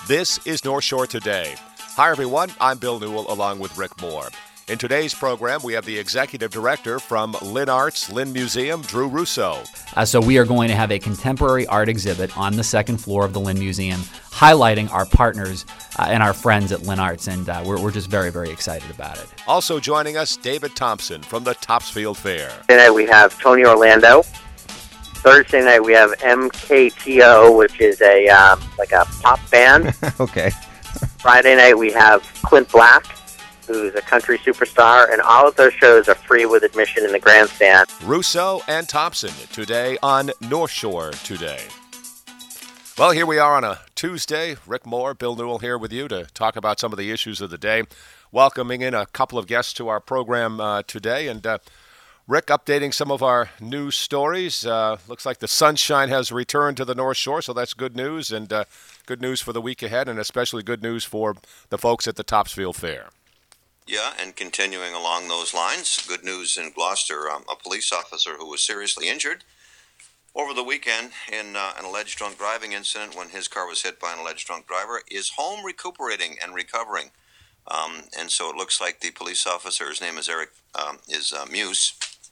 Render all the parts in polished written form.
This is North Shore Today. Hi, everyone. I'm Bill Newell along with Rick Moore. In today's program, we have the executive director from Lynn Arts, Lynn Museum, Drew Russo. So we are going to have a contemporary art exhibit on the second floor of the Lynn Museum, highlighting our partners and our friends at Lynn Arts, and we're just very, very excited about it. Also joining us, David Thompson from the Topsfield Fair. Tonight we have Tony Orlando. Thursday night we have MKTO, which is a like a pop band. Okay. Friday night we have Clint Black, who's a country superstar, and all of those shows are free with admission in the grandstand. Russo and Thompson today on North Shore Today. Well, here we are on a Tuesday. Rick Moore, Bill Newell here with you to talk about some of the issues of the day. Welcoming in a couple of guests to our program today. And Rick, updating some of our news stories. Looks like the sunshine has returned to the North Shore, so that's good news. And good news for the week ahead, and especially good news for the folks at the Topsfield Fair. Yeah, and continuing along those lines, good news in Gloucester. A police officer who was seriously injured over the weekend in an alleged drunk driving incident when his car was hit by an alleged drunk driver is home recuperating and recovering. And so it looks like the police officer, his name is Muse,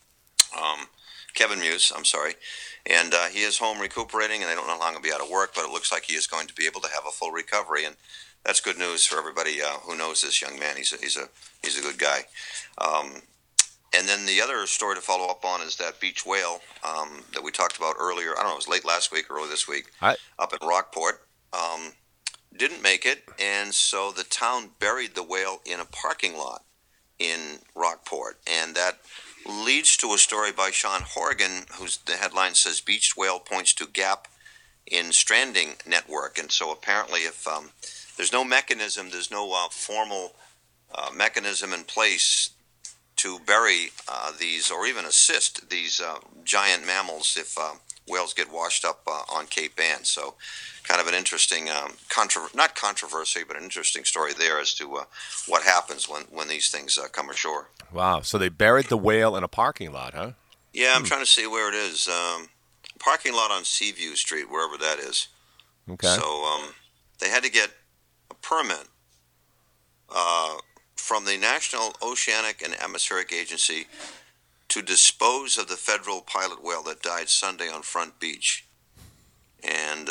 Kevin Muse, I'm sorry, and he is home recuperating, and I don't know how long he'll be out of work, but it looks like he is going to be able to have a full recovery, and that's good news for everybody who knows this young man. He's a good guy. And then the other story to follow up on is that beach whale that we talked about earlier. I don't know, it was late last week or early this week, up in Rockport. Didn't make it, and so the town buried the whale in a parking lot in Rockport, and that leads to a story by Sean Horgan, whose the headline says beached whale points to gap in stranding network. And so apparently if there's no mechanism, there's no formal mechanism in place to bury these or even assist these giant mammals if whales get washed up on Cape Ann. So kind of an interesting, not controversy, but an interesting story there as to what happens when these things come ashore. Wow, so they buried the whale in a parking lot, huh? Yeah, I'm trying to see where it is. Parking lot on Seaview Street, wherever that is. Okay. So they had to get a permit from the National Oceanic and Atmospheric Agency to dispose of the federal pilot whale that died Sunday on Front Beach. And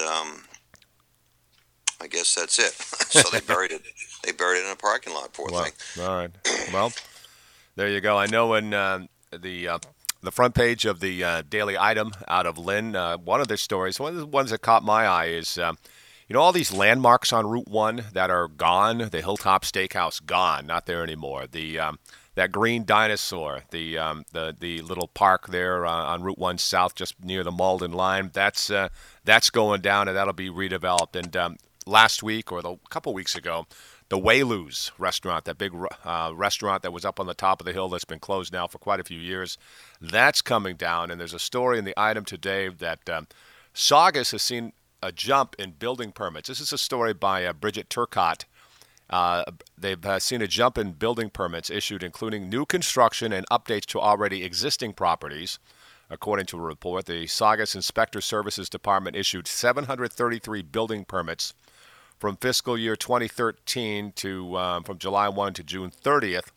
I guess that's it. So they buried it. They buried it in a parking lot, poor thing. All right. Well, there you go. I know in the front page of the Daily Item out of Lynn, one of the stories, one of the ones that caught my eye is, all these landmarks on Route 1 that are gone, the Hilltop Steakhouse gone, not there anymore. That green dinosaur, the little park there on Route 1 South, just near the Malden line, that's going down, and that'll be redeveloped. And last week or a couple weeks ago, the Whaley's restaurant, that big restaurant that was up on the top of the hill that's been closed now for quite a few years, that's coming down. And there's a story in the Item today that Saugus has seen a jump in building permits. This is a story by Bridget Turcott. They've seen a jump in building permits issued, including new construction and updates to already existing properties. According to a report, the Saugus Inspector Services Department issued 733 building permits from fiscal year 2013 to from July 1 to June 30th,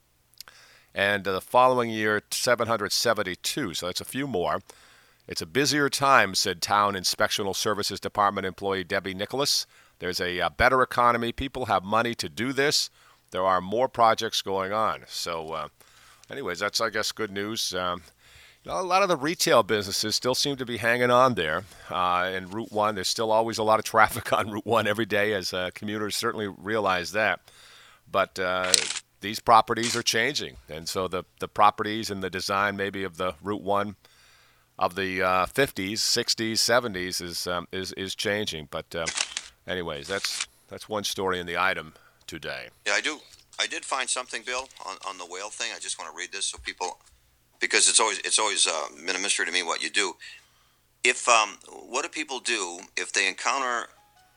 and the following year 772. So that's a few more. It's a busier time, said Town Inspectional Services Department employee Debbie Nicholas. There's a better economy. People have money to do this. There are more projects going on. So, anyways, that's, I guess, good news. A lot of the retail businesses still seem to be hanging on there. In Route 1, there's still always a lot of traffic on Route 1 every day, as commuters certainly realize that. But these properties are changing. And so the properties and the design maybe of the Route 1 of the 50s, 60s, 70s is changing. But anyways, that's one story in the Item today. Yeah, I did find something, Bill, on the whale thing. I just want to read this so people, because it's always been a mystery to me what you do. If what do people do if they encounter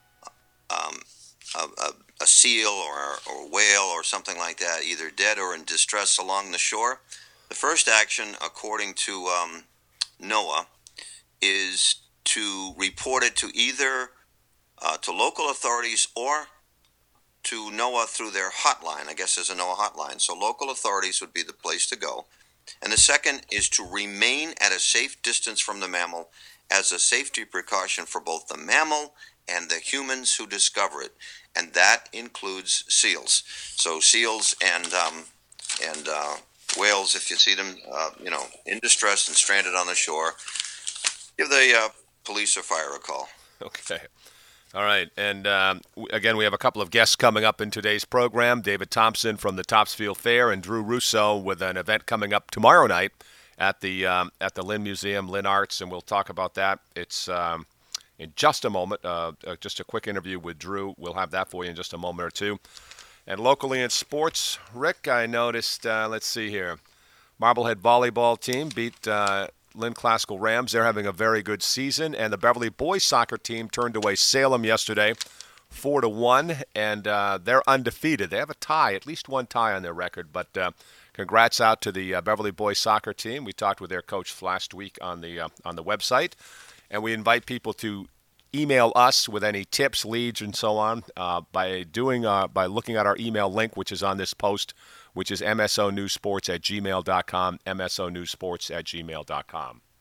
a seal or a whale or something like that, either dead or in distress along the shore? The first action, according to NOAA, is to report it to either to local authorities or to NOAA through their hotline. I guess there's a NOAA hotline. So local authorities would be the place to go. And the second is to remain at a safe distance from the mammal as a safety precaution for both the mammal and the humans who discover it. And that includes seals. So seals and whales, if you see them, in distress and stranded on the shore, give the police or fire a call. Okay. All right. And again, we have a couple of guests coming up in today's program. David Thompson from the Topsfield Fair and Drew Russo with an event coming up tomorrow night at the Lynn Museum, Lynn Arts, and we'll talk about that. It's in just a moment, just a quick interview with Drew. We'll have that for you in just a moment or two. And locally in sports, Rick, I noticed, let's see here, Marblehead volleyball team beat Lynn Classical Rams. They're having a very good season. And the Beverly boys soccer team turned away Salem yesterday 4-1, and they're undefeated. They have a tie, at least one tie on their record. But congrats out to the Beverly boys soccer team. We talked with their coach last week on the website. And we invite people to email us with any tips, leads, and so on by looking at our email link, which is on this post, which is msonewsports@gmail.com, msonewsports@gmail.com.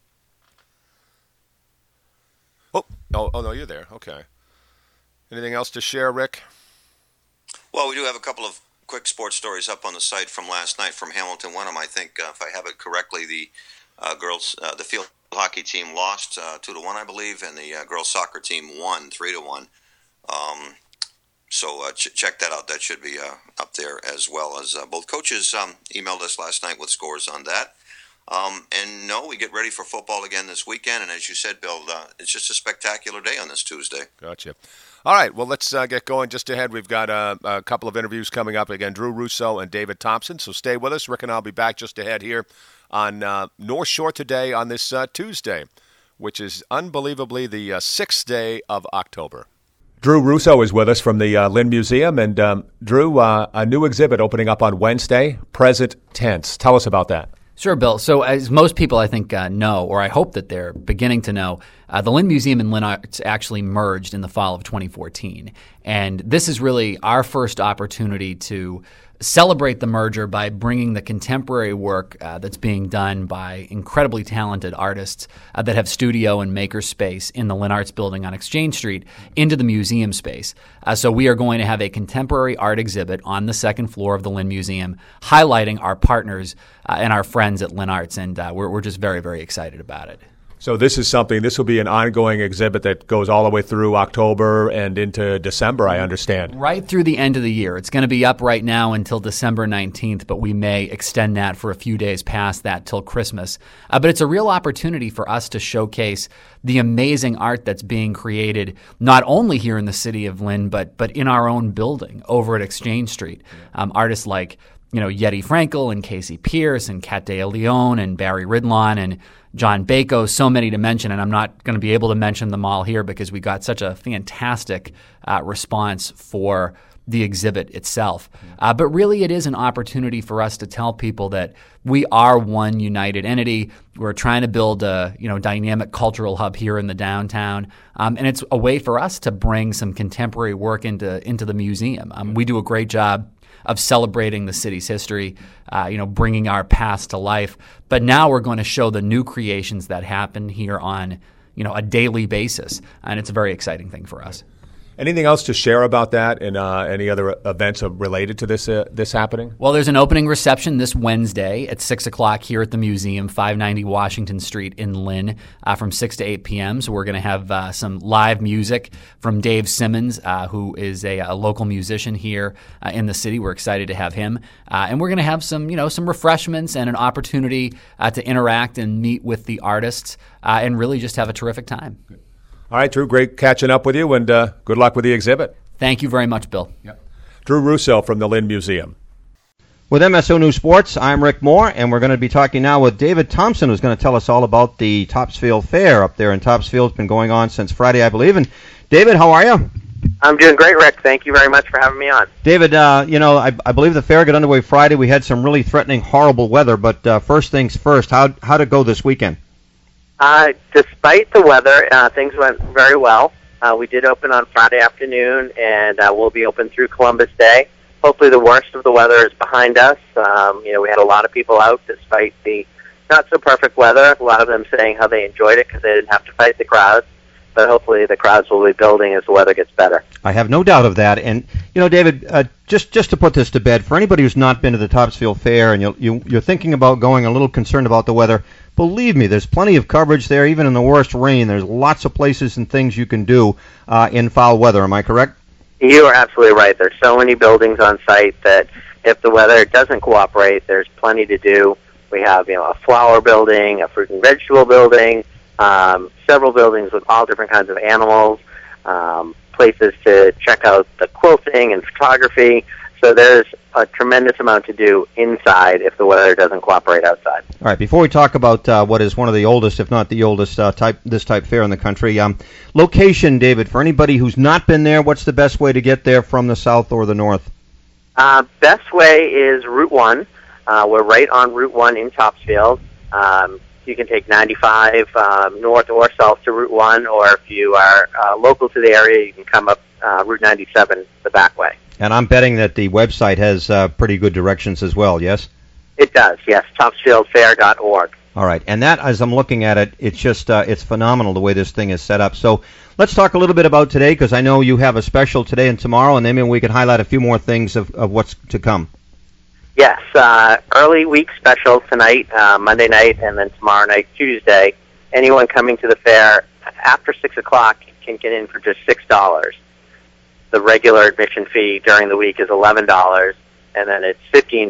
Oh, no, you're there. Okay. Anything else to share, Rick? Well, we do have a couple of quick sports stories up on the site from last night from Hamilton Wenham. I think, if I have it correctly, the girls, the field hockey team lost 2-1, I believe, and the girls soccer team won 3-1. So check that out. That should be up there, as well as both coaches emailed us last night with scores on that. And no, we get ready for football again this weekend. And as you said, Bill, it's just a spectacular day on this Tuesday. Gotcha. All right, well, let's get going. Just ahead, we've got a couple of interviews coming up. Again, Drew Russo and David Thompson. So stay with us. Rick and I will be back just ahead here on North Shore Today on this Tuesday, which is unbelievably the 6th day of October. Drew Russo is with us from the Lynn Museum. And Drew, a new exhibit opening up on Wednesday, Present Tense. Tell us about that. Sure, Bill. So as most people, I think, know, or I hope that they're beginning to know, the Lynn Museum and Lynn Arts actually merged in the fall of 2014. And this is really our first opportunity to celebrate the merger by bringing the contemporary work that's being done by incredibly talented artists that have studio and maker space in the Lynn Arts building on Exchange Street into the museum space. So we are going to have a contemporary art exhibit on the second floor of the Lynn Museum highlighting our partners and our friends at Lynn Arts, and we're just very, very excited about it. So this will be an ongoing exhibit that goes all the way through October and into December, I understand. Right through the end of the year. It's going to be up right now until December 19th, but we may extend that for a few days past that till Christmas. But it's a real opportunity for us to showcase the amazing art that's being created not only here in the city of Lynn, but in our own building over at Exchange Street. Artists like Yeti Frankel and Casey Pierce and Kat De Leon and Barry Ridlon and John Bako, so many to mention, and I'm not going to be able to mention them all here because we got such a fantastic response for the exhibit itself. But really it is an opportunity for us to tell people that we are one united entity. We're trying to build a dynamic cultural hub here in the downtown, and it's a way for us to bring some contemporary work into the museum. We do a great job of celebrating the city's history, bringing our past to life. But now we're going to show the new creations that happen here on, a daily basis, and it's a very exciting thing for us. Anything else to share about that and any other events related to this happening? Well, there's an opening reception this Wednesday at 6 o'clock here at the museum, 590 Washington Street in Lynn, from 6 to 8 p.m. So we're going to have some live music from Dave Simmons, who is a local musician here in the city. We're excited to have him. And we're going to have some refreshments and an opportunity to interact and meet with the artists and really just have a terrific time. Good. All right, Drew, great catching up with you, and good luck with the exhibit. Thank you very much, Bill. Yep. Drew Russo from the Lynn Museum. With MSO News Sports, I'm Rick Moore, and we're going to be talking now with David Thompson, who's going to tell us all about the Topsfield Fair up there in Topsfield. It's been going on since Friday, I believe. And David, how are you? I'm doing great, Rick. Thank you very much for having me on. David, I believe the fair got underway Friday. We had some really threatening, horrible weather, but first things first, how'd it go this weekend? Despite the weather, things went very well. We did open on Friday afternoon, and we'll be open through Columbus Day. Hopefully the worst of the weather is behind us. We had a lot of people out despite the not-so-perfect weather, a lot of them saying how they enjoyed it because they didn't have to fight the crowds. But hopefully the crowds will be building as the weather gets better. I have no doubt of that. And, David, just to put this to bed, for anybody who's not been to the Topsfield Fair and you're thinking about going, a little concerned about the weather, believe me, there's plenty of coverage there, even in the worst rain. There's lots of places and things you can do in foul weather. Am I correct? You are absolutely right. There's so many buildings on site that if the weather doesn't cooperate, there's plenty to do. We have, a flower building, a fruit and vegetable building, several buildings with all different kinds of animals, places to check out the quilting and photography. So there's a tremendous amount to do inside if the weather doesn't cooperate outside. All right, before we talk about what is one of the oldest, if not the oldest, this type fair in the country, location, David, for anybody who's not been there, what's the best way to get there from the south or the north? Best way is Route 1. We're right on Route 1 in Topsfield. You can take 95 north or south to Route 1, or if you are local to the area, you can come up Route 97 the back way. And I'm betting that the website has pretty good directions as well, yes? It does, yes, topsfieldfair.org. All right, and that, as I'm looking at it, it's just it's phenomenal the way this thing is set up. So let's talk a little bit about today, because I know you have a special today and tomorrow, and then maybe we can highlight a few more things of what's to come. Yes, early week special tonight, Monday night, and then tomorrow night, Tuesday. Anyone coming to the fair after 6 o'clock can get in for just $6. The regular admission fee during the week is $11, and then it's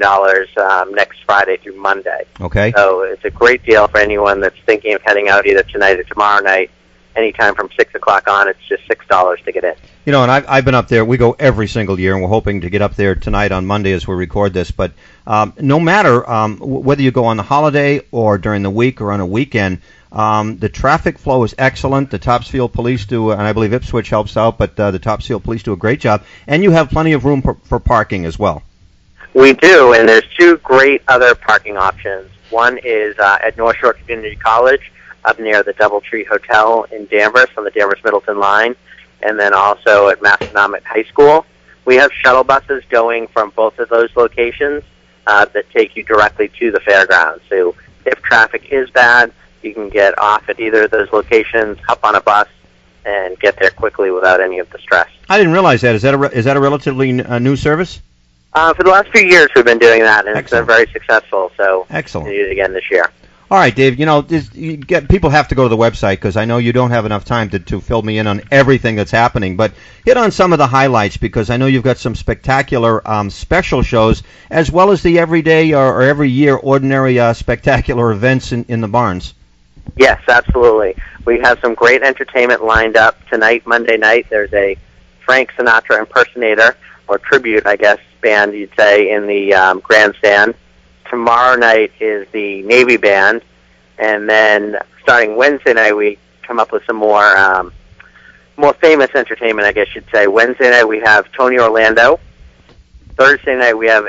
$15 next Friday through Monday. Okay. So it's a great deal for anyone that's thinking of heading out either tonight or tomorrow night. Anytime from 6 o'clock on, it's just $6 to get in. And I've been up there. We go every single year, and we're hoping to get up there tonight on Monday as we record this. But no matter whether you go on the holiday or during the week or on a weekend, the traffic flow is excellent. The Topsfield Police do, and I believe Ipswich helps out, but the Topsfield Police do a great job. And you have plenty of room for parking as well. We do, and there's two great other parking options. One is at North Shore Community College, up near the Doubletree Hotel in Danvers on the Danvers-Middleton line, and then also at Massanutten High School. We have shuttle buses going from both of those locations that take you directly to the fairgrounds. So if traffic is bad, you can get off at either of those locations, hop on a bus, and get there quickly without any of the stress. I didn't realize that. Is that a relatively new service? For the last few years, we've been doing that, and Excellent. It's been very successful. So Excellent. We'll do it again this year. All right, Dave, people have to go to the website because I know you don't have enough time to fill me in on everything that's happening, but hit on some of the highlights because I know you've got some spectacular special shows as well as the everyday or every year ordinary spectacular events in the barns. Yes, absolutely. We have some great entertainment lined up tonight, Monday night. There's a Frank Sinatra impersonator, or tribute, I guess, band, you'd say, in the grandstand. Tomorrow night is the Navy Band, and then starting Wednesday night, we come up with some more famous entertainment, I guess you'd say. Wednesday night, we have Tony Orlando. Thursday night, we have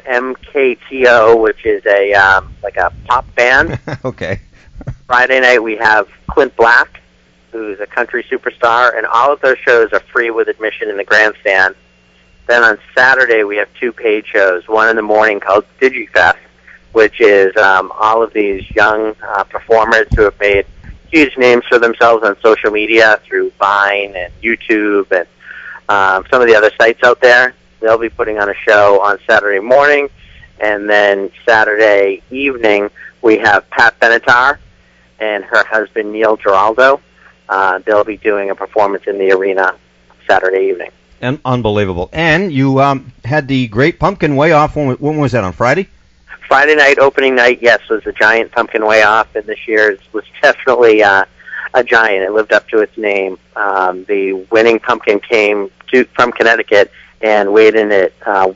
MKTO, which is a pop band. Okay. Friday night, we have Clint Black, who's a country superstar, and all of those shows are free with admission in the grandstand. Then on Saturday, we have two paid shows, one in the morning called DigiFest, which is all of these young performers who have made huge names for themselves on social media through Vine and YouTube and some of the other sites out there. They'll be putting on a show on Saturday morning, and then Saturday evening, we have Pat Benatar and her husband, Neil Giraldo. They'll be doing a performance in the arena Saturday evening. And unbelievable. And you had the Great Pumpkin Way Off. When was that, on Friday? Friday night, opening night, yes, was the Giant Pumpkin Way Off, and this year's was definitely a giant. It lived up to its name. The winning pumpkin came from Connecticut and weighed in at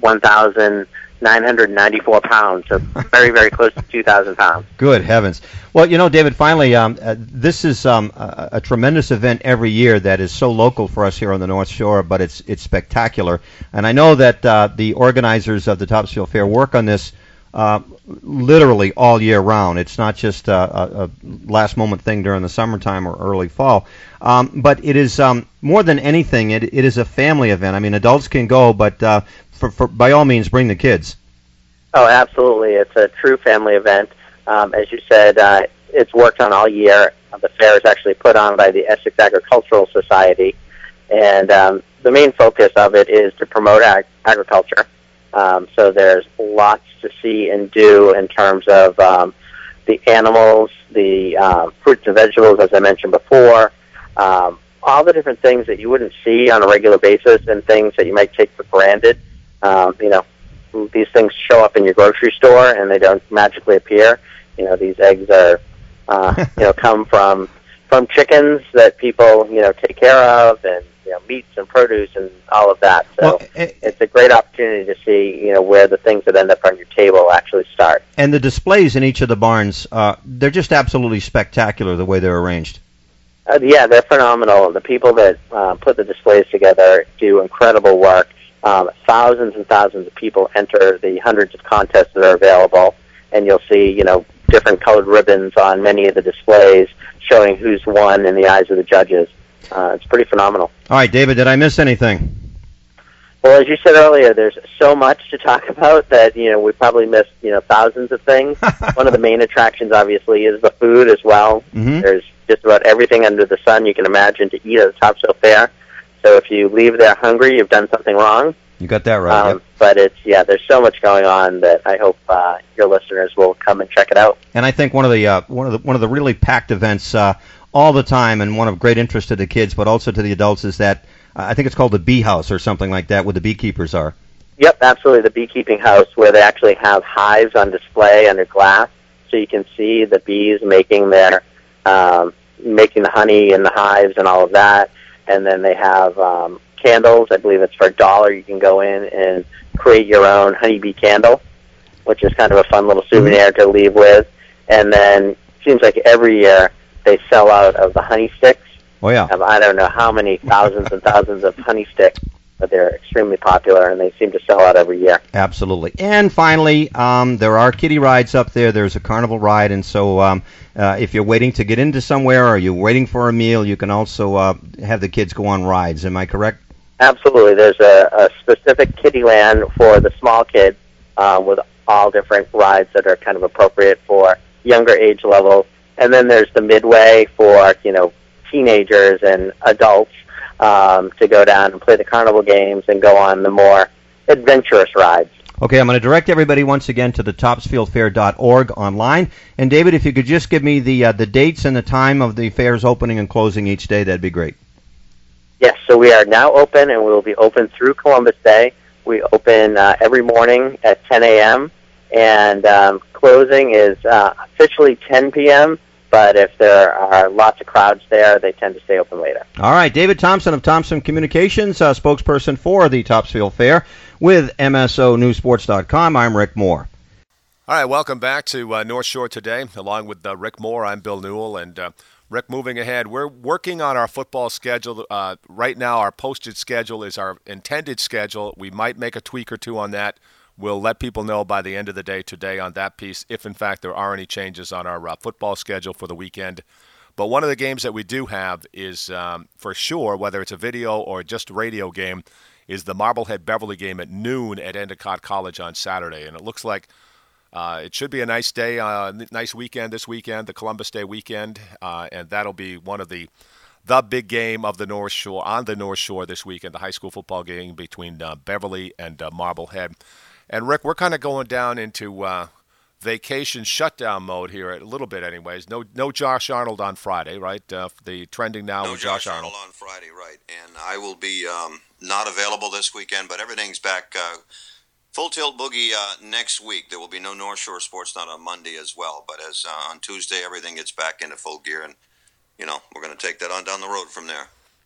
1,994 pounds, so very, very close to 2,000 pounds. Good heavens. Well, David, finally, this is a tremendous event every year that is so local for us here on the North Shore, but it's spectacular. And I know that the organizers of the Topsfield Fair work on this literally all year round. It's not just a last moment thing during the summertime or early fall. But it is more than anything, it is a family event. I mean, adults can go, but for by all means, bring the kids. Oh, absolutely. It's a true family event. As you said, it's worked on all year. The fair is actually put on by the Essex Agricultural Society, and the main focus of it is to promote agriculture. So there's lots to see and do in terms of the animals, the fruits and vegetables, as I mentioned before, all the different things that you wouldn't see on a regular basis and things that you might take for granted. These things show up in your grocery store and they don't magically appear. These eggs are, come from chickens that people, take care of, and meats and produce and all of that. So it's a great opportunity to see, where the things that end up on your table actually start. And the displays in each of the barns, they're just absolutely spectacular the way they're arranged. Yeah, they're phenomenal. The people that put the displays together do incredible work. Thousands and thousands of people enter the hundreds of contests that are available, and you'll see, different colored ribbons on many of the displays showing who's won in the eyes of the judges. It's pretty phenomenal. All right, David, did I miss anything? Well, as you said earlier, there's so much to talk about that, we probably missed, thousands of things. One of the main attractions, obviously, is the food as well. Mm-hmm. There's just about everything under the sun you can imagine to eat at the Topsail Fair. So if you leave there hungry, you've done something wrong. You got that right. Yep. But there's so much going on that I hope your listeners will come and check it out. And I think one of the really packed events all the time, and one of great interest to the kids, but also to the adults, is that I think it's called the Bee House or something like that, where the beekeepers are. Yep, absolutely. The beekeeping house, where they actually have hives on display under glass, so you can see the bees making their making the honey in the hives and all of that. And then they have candles. I believe it's for $1. You can go in and create your own honeybee candle, which is kind of a fun little souvenir to leave with. And then it seems like every year they sell out of the honey sticks. Oh, yeah. I don't know how many thousands and thousands of honey sticks, but they're extremely popular, and they seem to sell out every year. Absolutely. And finally, there are kiddie rides up there. There's a carnival ride, and so if you're waiting to get into somewhere or you're waiting for a meal, you can also have the kids go on rides. Am I correct? Absolutely. There's a specific kiddie land for the small kids with all different rides that are kind of appropriate for younger age levels. And then there's the midway for, teenagers and adults to go down and play the carnival games and go on the more adventurous rides. Okay, I'm going to direct everybody once again to the topsfieldfair.org online. And David, if you could just give me the dates and the time of the fair's opening and closing each day, that'd be great. Yes, so we are now open, and we will be open through Columbus Day. We open every morning at 10 a.m., and closing is officially 10 p.m., but if there are lots of crowds there, they tend to stay open later. All right, David Thompson of Thompson Communications, spokesperson for the Topsfield Fair with MSONewsports.com. I'm Rick Moore. All right, welcome back to North Shore Today. Along with Rick Moore, I'm Bill Newell, and Rick, moving ahead, we're working on our football schedule. Right now, our posted schedule is our intended schedule. We might make a tweak or two on that. We'll let people know by the end of the day today on that piece, if in fact there are any changes on our football schedule for the weekend. But one of the games that we do have is, for sure, whether it's a video or just a radio game, is the Marblehead-Beverly game at noon at Endicott College on Saturday. And it looks like it should be a nice day, nice weekend this weekend, the Columbus Day weekend, and that'll be one of the big game of the North Shore, on the North Shore this weekend, the high school football game between Beverly and Marblehead. And, Rick, we're kind of going down into vacation shutdown mode here a little bit anyways. No Josh Arnold on Friday, right? The trending now no with Josh Arnold on Friday, right. And I will be not available this weekend, but everything's back full tilt boogie next week. There will be no North Shore Sports Night on Monday as well. But as on Tuesday, everything gets back into full gear, and, we're going to take that on down the road from there.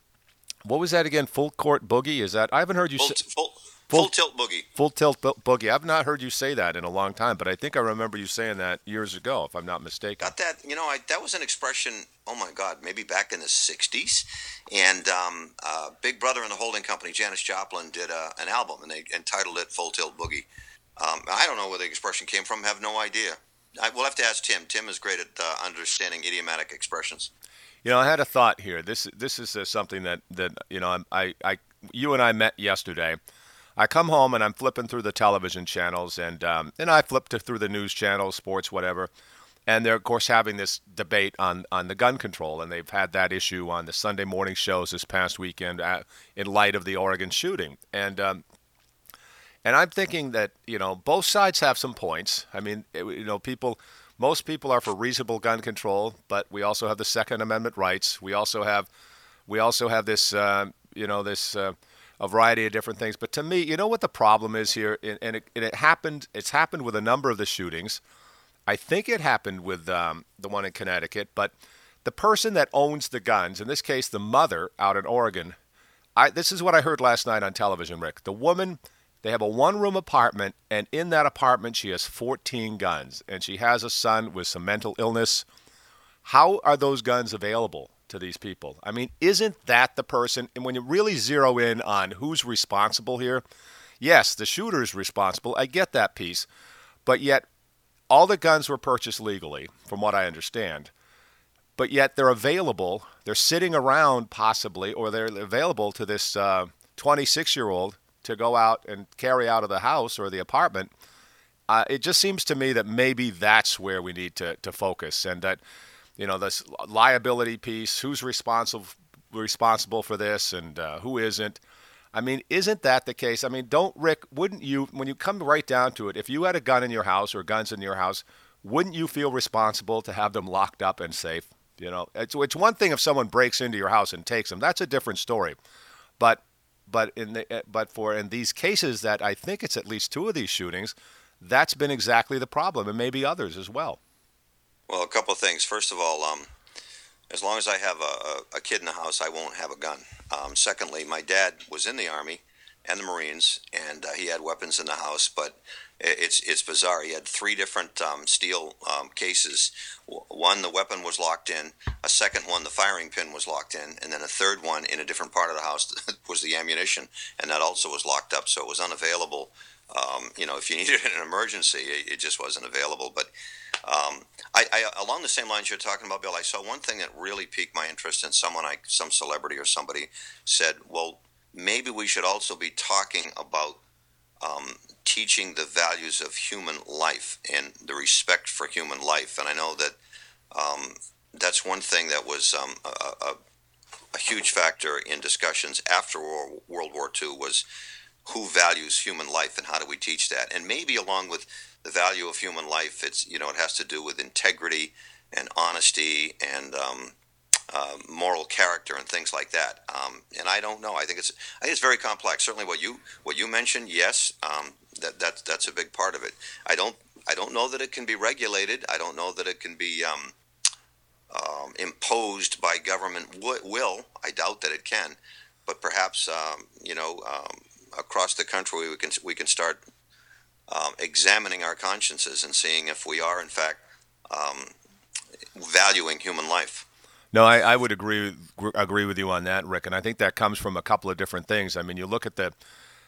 What was that again? Full court boogie? Is that? I haven't heard you say. Full tilt boogie. Full tilt boogie. I've not heard you say that in a long time, but I think I remember you saying that years ago, if I'm not mistaken. Got that? That was an expression. Oh my God, maybe back in the '60s. And Big Brother and the Holding Company, Janis Joplin, did an album, and they entitled it "Full Tilt Boogie." I don't know where the expression came from. Have no idea. We'll have to ask Tim. Tim is great at understanding idiomatic expressions. I had a thought here. This is something that you and I met yesterday. I come home and I'm flipping through the television channels, and I flipped through the news channels, sports, whatever. And they're, of course, having this debate on the gun control, and they've had that issue on the Sunday morning shows this past weekend in light of the Oregon shooting. And I'm thinking that, both sides have some points. I mean, most people are for reasonable gun control, but we also have the Second Amendment rights. We also have this, a variety of different things. But to me, you know what the problem is here, and it happened. It's happened with a number of the shootings. I think it happened with the one in Connecticut, but the person that owns the guns, in this case, the mother out in Oregon. This is what I heard last night on television, Rick. The woman. They have a one-room apartment, and in that apartment she has 14 guns, and she has a son with some mental illness. How are those guns available to these people? I mean, isn't that the person? And when you really zero in on who's responsible here, yes, the shooter's responsible. I get that piece. But yet, all the guns were purchased legally, from what I understand. But yet they're available. They're sitting around possibly, or they're available to this 26-year-old to go out and carry out of the house or the apartment. It just seems to me that maybe that's where we need to focus, and that, this liability piece, who's responsible for this and who isn't. I mean, isn't that the case? I mean, wouldn't you, when you come right down to it, if you had a gun in your house or guns in your house, wouldn't you feel responsible to have them locked up and safe? It's one thing if someone breaks into your house and takes them. That's a different story. But in these cases that I think it's at least two of these shootings, that's been exactly the problem, and maybe others as well. Well, a couple of things. First of all, as long as I have a kid in the house, I won't have a gun. Secondly, my dad was in the Army and the Marines, and he had weapons in the house, but it's bizarre. He had three different steel cases. One, the weapon was locked in. A second one, the firing pin was locked in. And then a third one in a different part of the house was the ammunition, and that also was locked up, so it was unavailable. If you needed it in an emergency, it just wasn't available. But I along the same lines you're talking about, Bill, I saw one thing that really piqued my interest in some celebrity or somebody said, well, maybe we should also be talking about teaching the values of human life and the respect for human life. And I know that that's one thing that was a huge factor in discussions after World War II was who values human life and how do we teach that. And maybe along with the value of human life, it has to do with integrity and honesty and moral character and things like that. And I don't know. I think it's very complex. Certainly, what you mentioned, yes, that's a big part of it. I don't know that it can be regulated. I don't know that it can be imposed by government will. I doubt that it can. But perhaps across the country we can start examining our consciences and seeing if we are in fact valuing human life. No, I would agree with you on that, Rick, and I think that comes from a couple of different things. I mean, you look at that,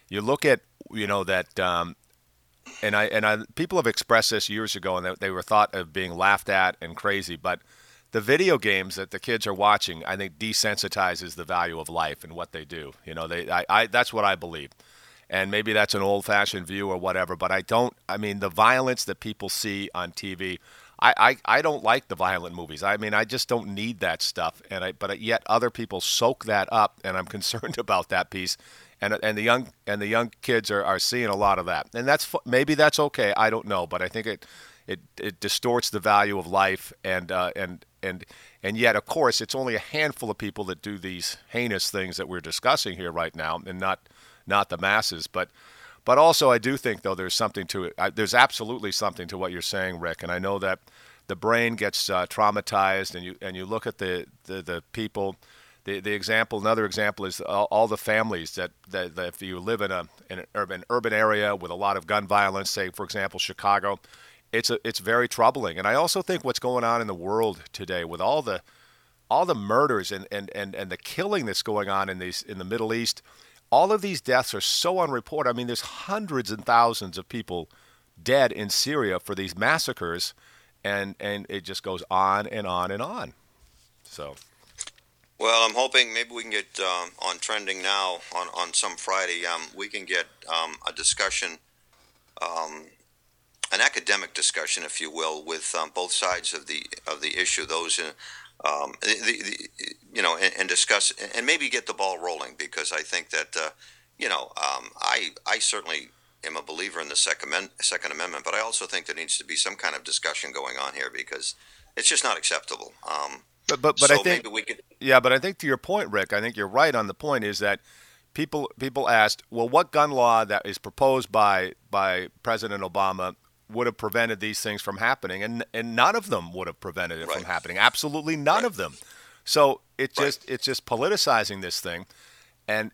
and people have expressed this years ago, and they were thought of being laughed at and crazy, but the video games that the kids are watching, I think, desensitizes the value of life and what they do. That's what I believe. And maybe that's an old-fashioned view or whatever, but the violence that people see on TV, I don't like the violent movies. I mean, I just don't need that stuff. But yet other people soak that up, and I'm concerned about that piece. And the young kids are seeing a lot of that. And maybe that's okay. I don't know, but I think it distorts the value of life. And yet, of course, it's only a handful of people that do these heinous things that we're discussing here right now, and not the masses. But also, I do think, though, there's something to it. There's absolutely something to what you're saying, Rick. And I know that the brain gets traumatized, and you look at the people. The example, another example is all the families that if you live in an urban area with a lot of gun violence, say for example Chicago, it's very troubling. And I also think what's going on in the world today with all the murders and the killing that's going on in the Middle East. all of these deaths are so unreported. I mean, there's hundreds and thousands of people dead in Syria for these massacres, and it just goes on and on and on. So, well, I'm hoping maybe we can get on Trending Now on some Friday. We can get a discussion, an academic discussion, if you will, with both sides of the issue. Those and discuss and maybe get the ball rolling, because I think that I certainly am a believer in the Second Amendment, but I also think there needs to be some kind of discussion going on here, because it's just not acceptable. But so I think maybe we could. Yeah, but I think to your point, Rick, I think you're right on the point is that people asked, well, what gun law that is proposed by President Obama would have prevented these things from happening, and none of them would have prevented it from happening. Absolutely none of them. So it's just politicizing this thing, and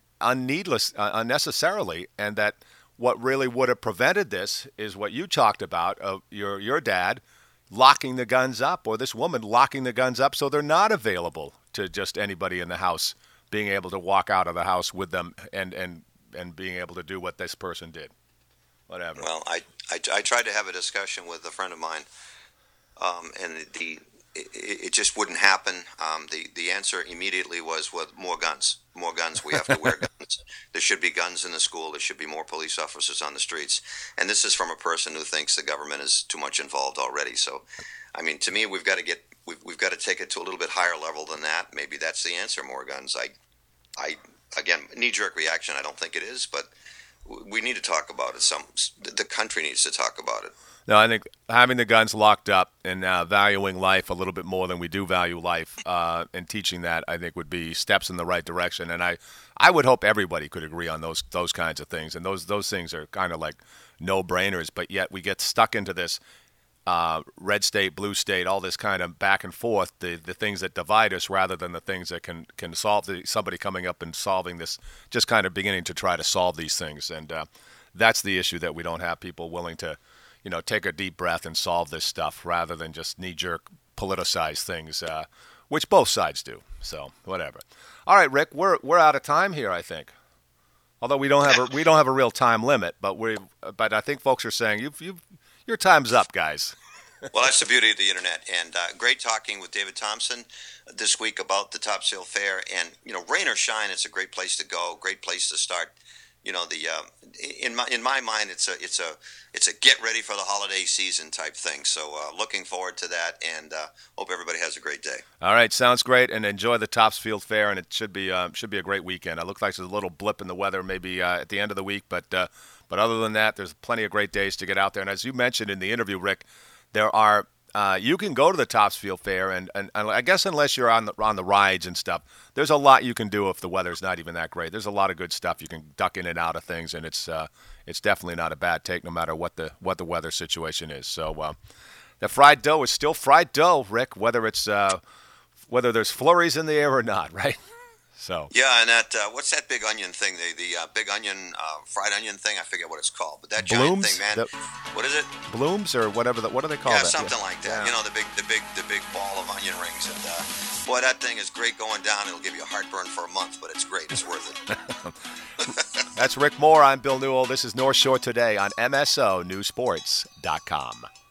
unnecessarily, and that what really would have prevented this is what you talked about of your dad locking the guns up, or this woman locking the guns up so they're not available to just anybody in the house being able to walk out of the house with them and being able to do what this person did. Whatever. Well, I tried to have a discussion with a friend of mine, and it just wouldn't happen. The answer immediately was, well, more guns. We have to wear guns. There should be guns in the school. There should be more police officers on the streets. And this is from a person who thinks the government is too much involved already. So, I mean, to me, we've got to take it to a little bit higher level than that. Maybe that's the answer: more guns. I again, knee-jerk reaction. I don't think it is, but we need to talk about it. The country needs to talk about it. No, I think having the guns locked up and valuing life a little bit more than we do value life, and teaching that, I think, would be steps in the right direction. And I would hope everybody could agree on those kinds of things. And those things are kind of like no-brainers, but yet we get stuck into this red state, blue state, all this kind of back and forth, the things that divide us rather than the things that can solve somebody coming up and solving this, just kind of beginning to try to solve these things. And that's the issue, that we don't have people willing to, take a deep breath and solve this stuff rather than just knee-jerk politicize things, which both sides do. So whatever. All right, Rick, we're out of time here, I think. Although we don't have a real time limit, but I think folks are saying your time's up, guys. Well, that's the beauty of the internet, and great talking with David Thompson this week about the Topsail Fair. And rain or shine, it's a great place to go, great place to start. In my mind, it's a get ready for the holiday season type thing. So looking forward to that, and hope everybody has a great day. All right, sounds great, and enjoy the Topsail Fair, and it should be a great weekend. It looks like there's a little blip in the weather maybe at the end of the week, but other than that, there's plenty of great days to get out there. And as you mentioned in the interview, Rick, there are you can go to the Topsail Fair, and I guess unless you're on the rides and stuff, there's a lot you can do if the weather's not even that great. There's a lot of good stuff you can duck in and out of things, and it's definitely not a bad take no matter what the weather situation is. So the fried dough is still fried dough, Rick, whether there's flurries in the air or not, right? So yeah, and that what's that big onion thing? The big onion, fried onion thing. I forget what it's called, but that giant Blooms? thing, man. What is it? Blooms or whatever. What do they call that? Yeah, something like that. Yeah. The big ball of onion rings. And boy, that thing is great going down. It'll give you a heartburn for a month, but it's great. It's worth it. That's Rick Moore. I'm Bill Newell. This is North Shore Today on MSONewsports.com.